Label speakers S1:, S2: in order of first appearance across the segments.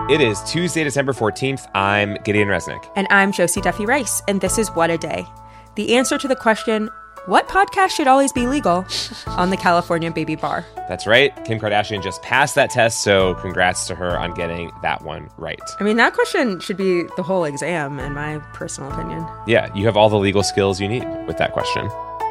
S1: It is Tuesday, December 14th. I'm Gideon Resnick.
S2: And I'm Josie Duffy Rice, and this is What a Day. The answer to the question, what podcast should always be legal on the California Baby Bar?
S1: That's right. Kim Kardashian just passed that test, so congrats to her on getting that one right.
S2: I mean, that question should be the whole exam, in my personal opinion.
S1: Yeah, you have all the legal skills you need with that question.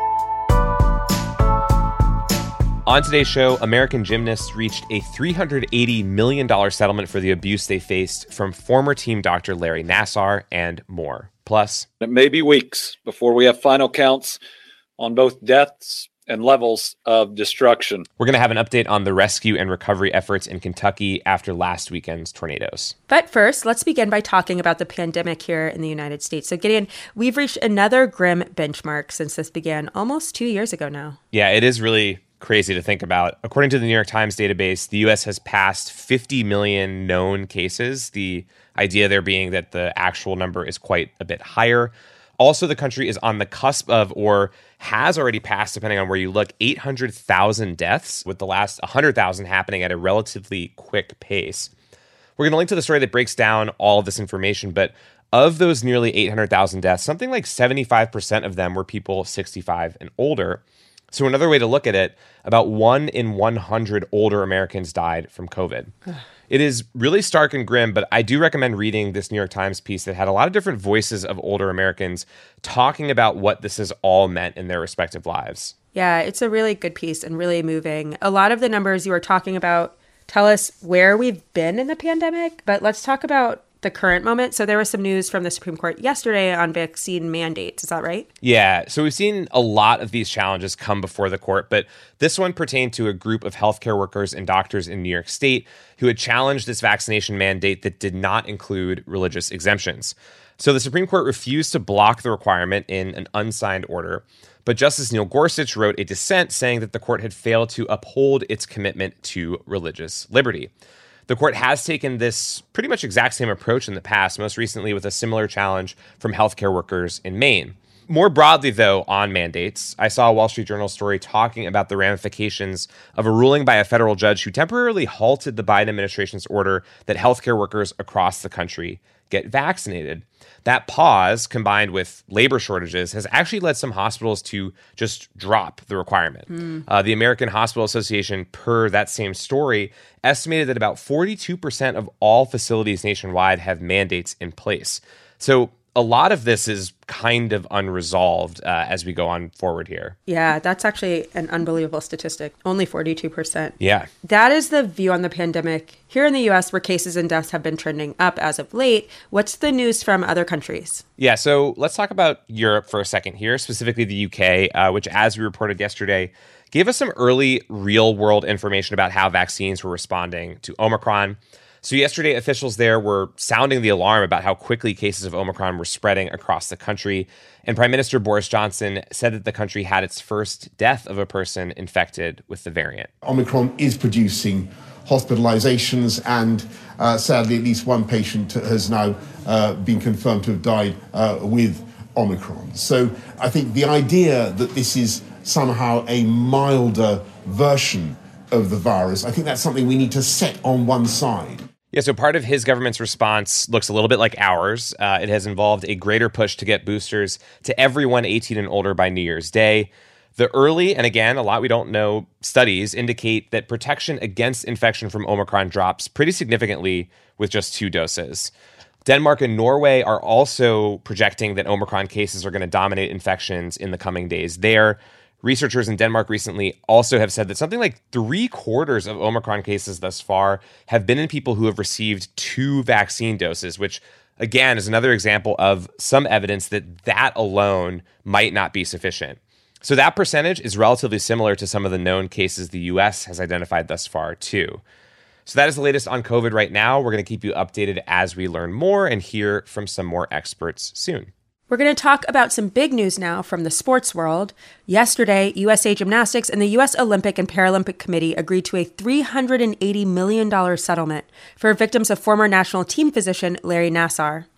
S1: On today's show, American gymnasts reached a $380 million settlement for the abuse they faced from former team doctor Larry Nassar and more. Plus,
S3: it may be weeks before we have final counts on both deaths and levels of destruction.
S1: We're going to have an update on the rescue and recovery efforts in Kentucky after last weekend's tornadoes.
S2: But first, let's begin by talking about the pandemic here in the United States. So Gideon, we've reached another grim benchmark since this began almost 2 years ago now.
S1: Yeah, it is really crazy to think about. According to the New York Times database, the U.S. has passed 50 million known cases, the idea there being that the actual number is quite a bit higher. Also, the country is on the cusp of, or has already passed, depending on where you look, 800,000 deaths, with the last 100,000 happening at a relatively quick pace. We're going to link to the story that breaks down all of this information, but of those nearly 800,000 deaths, something like 75% of them were people 65 and older. So another way to look at it, about 1 in 100 older Americans died from COVID. It is really stark and grim, but I do recommend reading this New York Times piece that had a lot of different voices of older Americans talking about what this has all meant in their respective lives.
S2: Yeah, it's a really good piece and really moving. A lot of the numbers you were talking about tell us where we've been in the pandemic, but let's talk about the current moment. So there was some news from the Supreme Court yesterday on vaccine mandates. Is that right?
S1: Yeah. So we've seen a lot of these challenges come before the court, but this one pertained to a group of healthcare workers and doctors in New York State who had challenged this vaccination mandate that did not include religious exemptions. So the Supreme Court refused to block the requirement in an unsigned order, but Justice Neil Gorsuch wrote a dissent saying that the court had failed to uphold its commitment to religious liberty. The court has taken this pretty much exact same approach in the past, most recently with a similar challenge from healthcare workers in Maine. More broadly, though, on mandates, I saw a Wall Street Journal story talking about the ramifications of a ruling by a federal judge who temporarily halted the Biden administration's order that healthcare workers across the country get vaccinated. That pause, combined with labor shortages, has actually led some hospitals to just drop the requirement. The American Hospital Association, per that same story, estimated that about 42% of all facilities nationwide have mandates in place. So a lot of this is kind of unresolved as we go on forward here.
S2: Yeah, that's actually an unbelievable statistic. Only 42%.
S1: Yeah.
S2: That is the view on the pandemic here in the U.S., where cases and deaths have been trending up as of late. What's the news from other countries? Yeah,
S1: so let's talk about Europe for a second here, specifically the UK, which, as we reported yesterday, gave us some early real-world information about how vaccines were responding to Omicron. So yesterday, officials there were sounding the alarm about how quickly cases of Omicron were spreading across the country. And Prime Minister Boris Johnson said that the country had its first death of a person infected with the variant.
S4: Omicron is producing hospitalizations, and sadly, at least one patient has now been confirmed to have died with Omicron. So I think the idea that this is somehow a milder version of the virus, I think that's something we need to set on one side.
S1: Yeah, so part of his government's response looks a little bit like ours. It has involved a greater push to get boosters to everyone 18 and older by New Year's Day. The early, and again, a lot we don't know, studies indicate that protection against infection from Omicron drops pretty significantly with just 2 doses. Denmark and Norway are also projecting that Omicron cases are going to dominate infections in the coming days there. Researchers in Denmark recently also have said that something like 3/4 of Omicron cases thus far have been in people who have received 2 vaccine doses, which, again, is another example of some evidence that alone might not be sufficient. So that percentage is relatively similar to some of the known cases the U.S. has identified thus far, too. So that is the latest on COVID right now. We're going to keep you updated as we learn more and hear from some more experts soon.
S2: We're going to talk about some big news now from the sports world. Yesterday, USA Gymnastics and the U.S. Olympic and Paralympic Committee agreed to a $380 million settlement for victims of former national team physician Larry Nassar.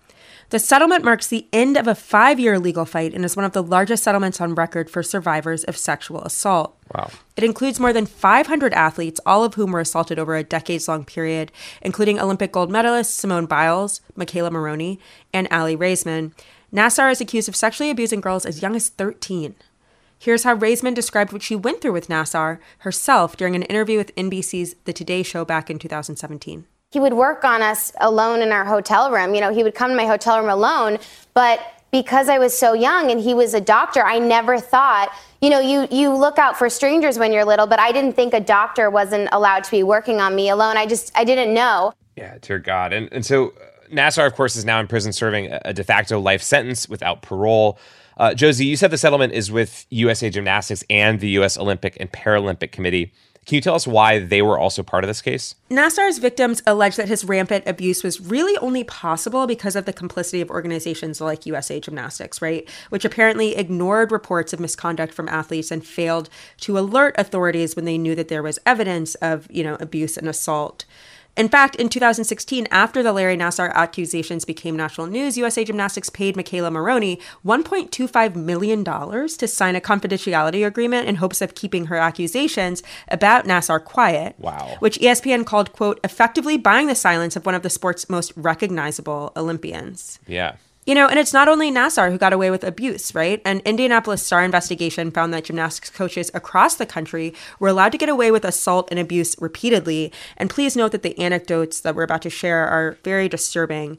S2: The settlement marks the end of a 5-year legal fight and is one of the largest settlements on record for survivors of sexual assault.
S1: Wow.
S2: It includes more than 500 athletes, all of whom were assaulted over a decades-long period, including Olympic gold medalists Simone Biles, McKayla Maroney, and Aly Raisman. Nassar is accused of sexually abusing girls as young as 13. Here's how Raisman described what she went through with Nassar herself during an interview with NBC's The Today Show back in 2017.
S5: He would work on us alone in our hotel room. You know, he would come to my hotel room alone, but because I was so young and he was a doctor, I never thought, you know, you look out for strangers when you're little, but I didn't think a doctor wasn't allowed to be working on me alone. I didn't know.
S1: Yeah, dear God. And so Nassar, of course, is now in prison serving a de facto life sentence without parole. Josie, you said the settlement is with USA Gymnastics and the U.S. Olympic and Paralympic Committee. Can you tell us why they were also part of this case?
S2: Nassar's victims allege that his rampant abuse was really only possible because of the complicity of organizations like USA Gymnastics, right? Which apparently ignored reports of misconduct from athletes and failed to alert authorities when they knew that there was evidence of, abuse and assault. In fact, in 2016, after the Larry Nassar accusations became national news, USA Gymnastics paid McKayla Maroney $1.25 million to sign a confidentiality agreement in hopes of keeping her accusations about Nassar quiet.
S1: Wow.
S2: Which ESPN called, quote, effectively buying the silence of one of the sport's most recognizable Olympians.
S1: Yeah.
S2: And it's not only Nassar who got away with abuse, right? An Indianapolis Star investigation found that gymnastics coaches across the country were allowed to get away with assault and abuse repeatedly. And please note that the anecdotes that we're about to share are very disturbing.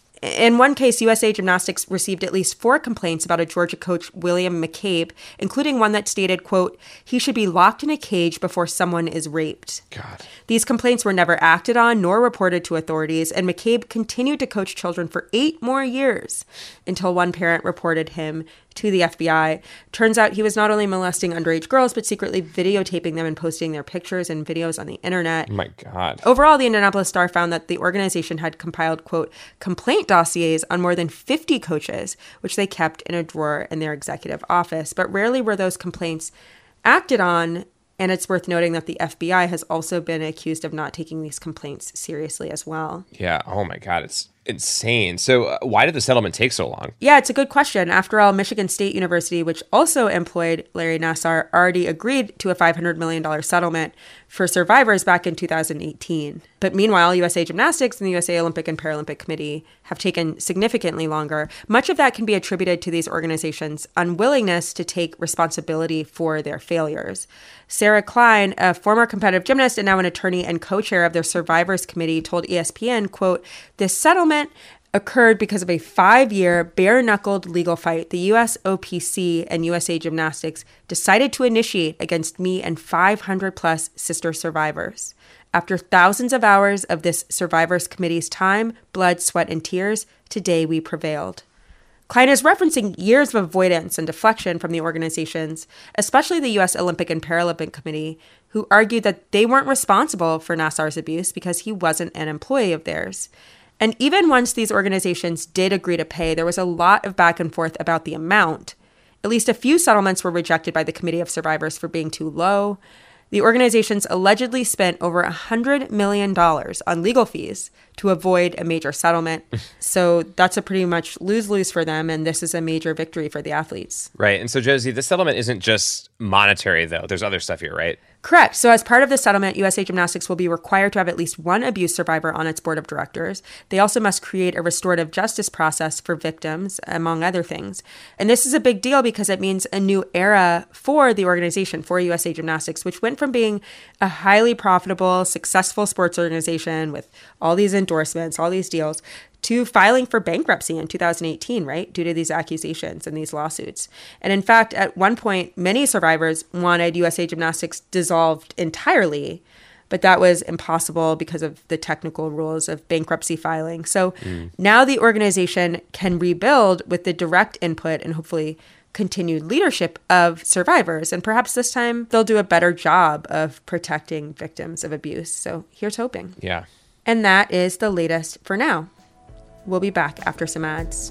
S2: In one case, USA Gymnastics received at least 4 complaints about a Georgia coach, William McCabe, including one that stated, quote, he should be locked in a cage before someone is raped.
S1: God.
S2: These complaints were never acted on nor reported to authorities, and McCabe continued to coach children for 8 more years until one parent reported him to the FBI. Turns out he was not only molesting underage girls, but secretly videotaping them and posting their pictures and videos on the internet.
S1: Oh my God.
S2: Overall, the Indianapolis Star found that the organization had compiled, quote, complaint dossiers on more than 50 coaches, which they kept in a drawer in their executive office. But rarely were those complaints acted on. And it's worth noting that the FBI has also been accused of not taking these complaints seriously as well.
S1: Yeah. Oh my God. It's insane. So why did the settlement take so long?
S2: Yeah, it's a good question. After all, Michigan State University, which also employed Larry Nassar, already agreed to a $500 million settlement for survivors back in 2018. But meanwhile, USA Gymnastics and the USA Olympic and Paralympic Committee have taken significantly longer. Much of that can be attributed to these organizations' unwillingness to take responsibility for their failures. Sarah Klein, a former competitive gymnast and now an attorney and co-chair of their Survivors Committee, told ESPN, quote, this settlement occurred because of a 5-year bare-knuckled legal fight the USOPC and USA Gymnastics decided to initiate against me and 500-plus sister survivors. After thousands of hours of this Survivors Committee's time, blood, sweat, and tears, today we prevailed. Klein is referencing years of avoidance and deflection from the organizations, especially the U.S. Olympic and Paralympic Committee, who argued that they weren't responsible for Nassar's abuse because he wasn't an employee of theirs. And even once these organizations did agree to pay, there was a lot of back and forth about the amount. At least a few settlements were rejected by the Committee of Survivors for being too low. The organizations allegedly spent over $100 million on legal fees to avoid a major settlement. So that's a pretty much lose-lose for them, and this is a major victory for the athletes.
S1: Right. And so, Josie, this settlement isn't just monetary, though. There's other stuff here, right?
S2: Correct. So as part of the settlement, USA Gymnastics will be required to have at least one abuse survivor on its board of directors. They also must create a restorative justice process for victims, among other things. And this is a big deal because it means a new era for the organization, for USA Gymnastics, which went from being a highly profitable, successful sports organization with all these endorsements, all these deals, to filing for bankruptcy in 2018, right, due to these accusations and these lawsuits. And in fact, at one point, many survivors wanted USA Gymnastics dissolved entirely, but that was impossible because of the technical rules of bankruptcy filing. So now the organization can rebuild with the direct input and hopefully continued leadership of survivors. And perhaps this time they'll do a better job of protecting victims of abuse. So here's hoping.
S1: Yeah.
S2: And that is the latest for now. We'll be back after some ads.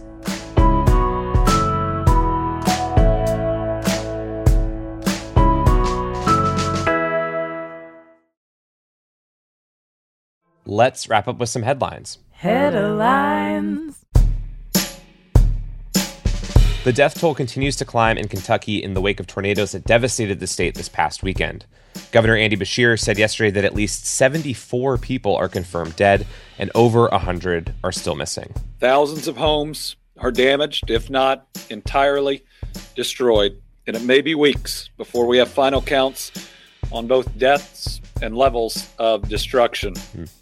S1: Let's wrap up with some headlines.
S6: Headlines.
S1: The death toll continues to climb in Kentucky in the wake of tornadoes that devastated the state this past weekend. Governor Andy Beshear said yesterday that at least 74 people are confirmed dead and over 100 are still missing.
S3: Thousands of homes are damaged, if not entirely destroyed, and it may be weeks before we have final counts on both deaths and levels of destruction.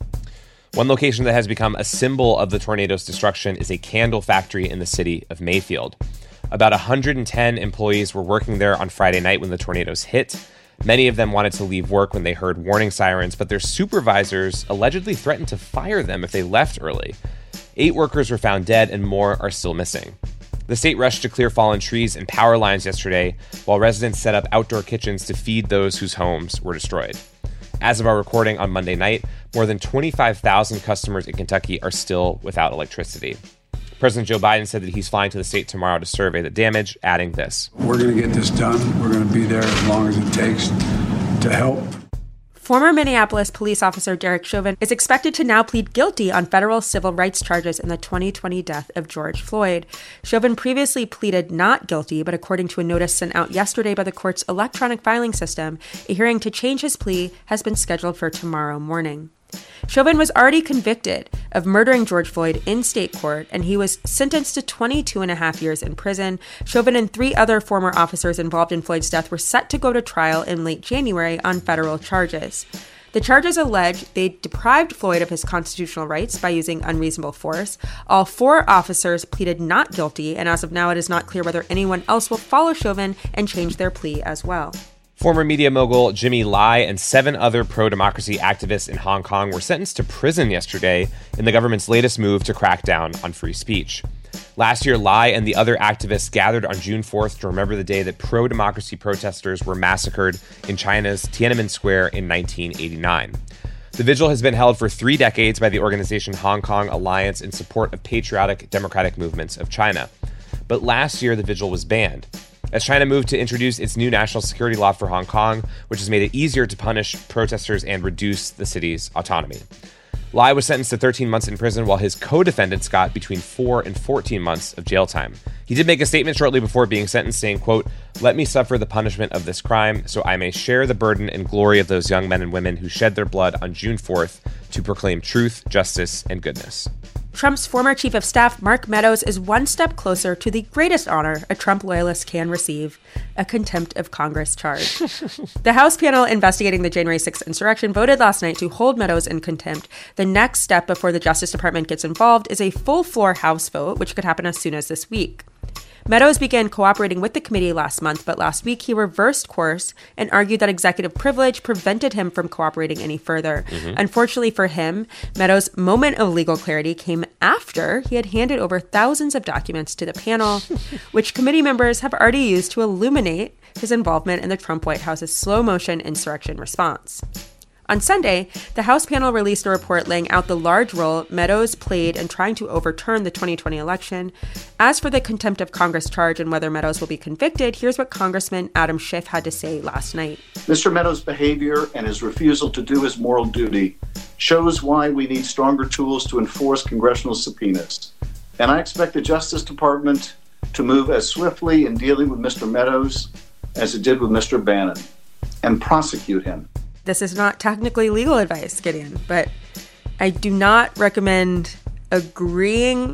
S1: One location that has become a symbol of the tornado's destruction is a candle factory in the city of Mayfield. About 110 employees were working there on Friday night when the tornadoes hit. Many of them wanted to leave work when they heard warning sirens, but their supervisors allegedly threatened to fire them if they left early. 8 workers were found dead and more are still missing. The state rushed to clear fallen trees and power lines yesterday, while residents set up outdoor kitchens to feed those whose homes were destroyed. As of our recording on Monday night, more than 25,000 customers in Kentucky are still without electricity. President Joe Biden said that he's flying to the state tomorrow to survey the damage, adding this.
S6: We're going to get this done. We're going to be there as long as it takes to help.
S2: Former Minneapolis police officer Derek Chauvin is expected to now plead guilty on federal civil rights charges in the 2020 death of George Floyd. Chauvin previously pleaded not guilty, but according to a notice sent out yesterday by the court's electronic filing system, a hearing to change his plea has been scheduled for tomorrow morning. Chauvin was already convicted of murdering George Floyd in state court, and he was sentenced to 22 and a half years in prison. Chauvin and 3 other former officers involved in Floyd's death were set to go to trial in late January on federal charges. The charges allege they deprived Floyd of his constitutional rights by using unreasonable force. All 4 officers pleaded not guilty, and as of now, it is not clear whether anyone else will follow Chauvin and change their plea as well.
S1: Former media mogul Jimmy Lai and 7 other pro-democracy activists in Hong Kong were sentenced to prison yesterday in the government's latest move to crack down on free speech. Last year, Lai and the other activists gathered on June 4th to remember the day that pro-democracy protesters were massacred in China's Tiananmen Square in 1989. The vigil has been held for 3 decades by the organization Hong Kong Alliance in support of patriotic democratic movements of China. But last year, the vigil was banned, as China moved to introduce its new national security law for Hong Kong, which has made it easier to punish protesters and reduce the city's autonomy. Lai was sentenced to 13 months in prison, while his co-defendants got between 4 and 14 months of jail time. He did make a statement shortly before being sentenced saying, quote, "Let me suffer the punishment of this crime so I may share the burden and glory of those young men and women who shed their blood on June 4th to proclaim truth, justice, and goodness."
S2: Trump's former chief of staff, Mark Meadows, is one step closer to the greatest honor a Trump loyalist can receive, a contempt of Congress charge. The House panel investigating the January 6th insurrection voted last night to hold Meadows in contempt. The next step before the Justice Department gets involved is a full-floor House vote, which could happen as soon as this week. Meadows began cooperating with the committee last month, but last week he reversed course and argued that executive privilege prevented him from cooperating any further. Unfortunately for him, Meadows' moment of legal clarity came after he had handed over thousands of documents to the panel, which committee members have already used to illuminate his involvement in the Trump White House's slow-motion insurrection response. On Sunday, the House panel released a report laying out the large role Meadows played in trying to overturn the 2020 election. As for the contempt of Congress charge and whether Meadows will be convicted, here's what Congressman Adam Schiff had to say last night.
S7: Mr. Meadows' behavior and his refusal to do his moral duty shows why we need stronger tools to enforce congressional subpoenas. And I expect the Justice Department to move as swiftly in dealing with Mr. Meadows as it did with Mr. Bannon and prosecute him.
S2: This is not technically legal advice, Gideon, but I do not recommend agreeing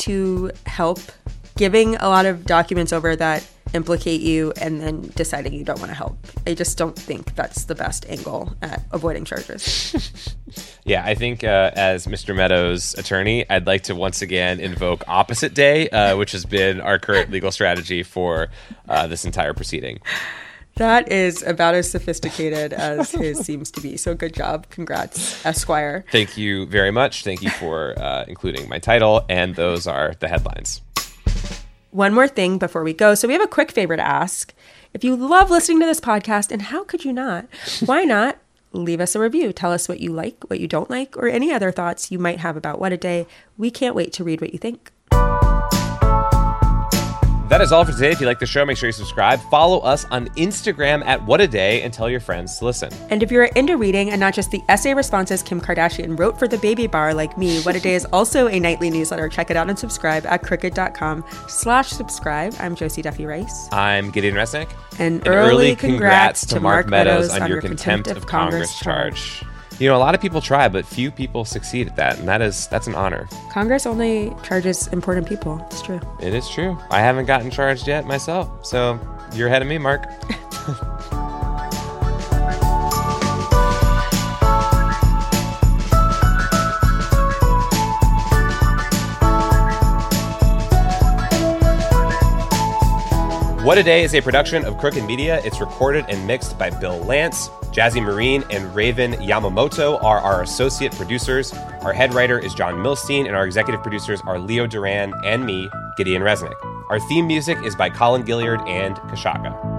S2: to help, giving a lot of documents over that implicate you, and then deciding you don't want to help. I just don't think that's the best angle at avoiding charges.
S1: Yeah, I think as Mr. Meadows' attorney, I'd like to once again invoke opposite day, which has been our current legal strategy for this entire proceeding.
S2: That is about as sophisticated as his seems to be. So good job. Congrats, Esquire.
S1: Thank you very much. Thank you for including my title. And those are the headlines.
S2: One more thing before we go. So we have a quick favor to ask. If you love listening to this podcast, and how could you not? Why not leave us a review? Tell us what you like, what you don't like, or any other thoughts you might have about What a Day. We can't wait to read what you think.
S1: That is all for today. If you like the show, make sure you subscribe. Follow us on Instagram at What a Day and tell your friends to listen.
S2: And if you're into reading and not just the essay responses Kim Kardashian wrote for the Baby Bar like me, What a Day is also a nightly newsletter. Check it out and subscribe at crooked.com/subscribe. I'm Josie Duffy Rice.
S1: I'm Gideon Resnick.
S2: And early congrats to Mark Meadows on your contempt of Congress charge.
S1: You know, a lot of people try, but few people succeed at that, and that's an honor.
S2: Congress only charges important people. It's true.
S1: It is true. I haven't gotten charged yet myself, so you're ahead of me, Mark. What a Day is a production of Crooked Media. It's recorded and mixed by Bill Lance. Jazzy Marine and Raven Yamamoto are our associate producers. Our head writer is John Milstein, and our executive producers are Leo Duran and me, Gideon Resnick. Our theme music is by Colin Gilliard and Kashaka.